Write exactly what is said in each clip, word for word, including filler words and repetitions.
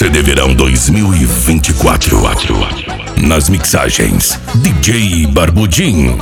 C D Verão dois mil e vinte e quatro. Nas mixagens, D J Barbudinho.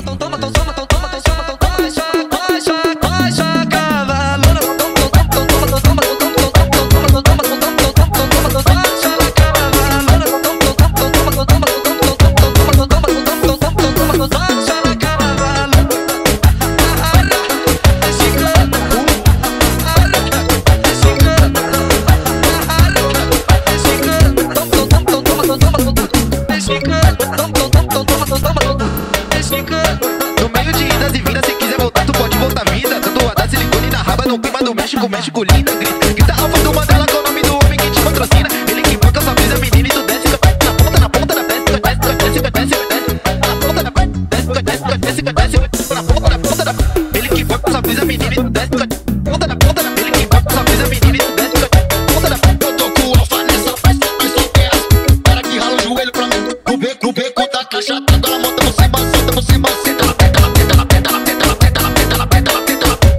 No meio de idas e vindas, se quiser voltar, tu pode voltar vida. Tatuada silicone na raba, no clima do México, México linda. Grita, grita alfa do Mandela com o nome do homem que te patrocina. Ele que banca sua brisa, menina, e tu desce na ponta, na ponta da desce, desce, desce, desce, desce, na ponta da desce, desce, desce, desce, na ponta, na ponta da. Ele que banca sua brisa, menina, e tu desce na ponta, na ponta da. Ele que banca sua brisa, menina, e tu desce na ponta da. Eu tô com o alfa nessa festa, mas só quer as cara que rala o joelho pra mim. No beco, no beco da caixa, toda ela monta por cima, senta por cima, senta na peta, na peta, na peta, na peta, na peta, na peta, na peta, na peta, na peta.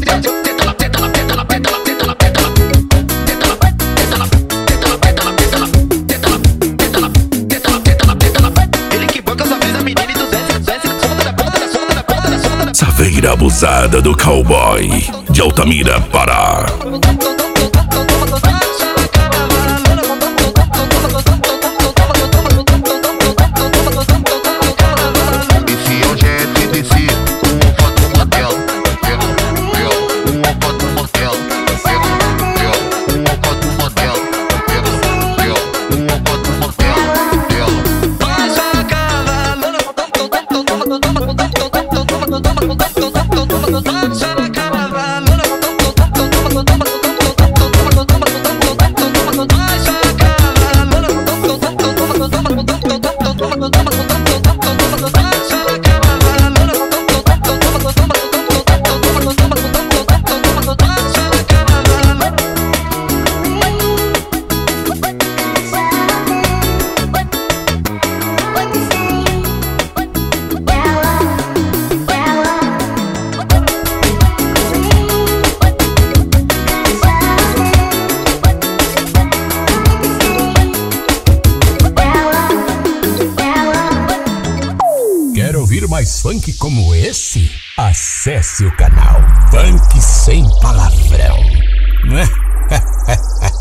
Saveira abusada do cowboy de Altamira, Pará. Quer ouvir mais funk como esse? Acesse o canal Funk Sem Palavrão.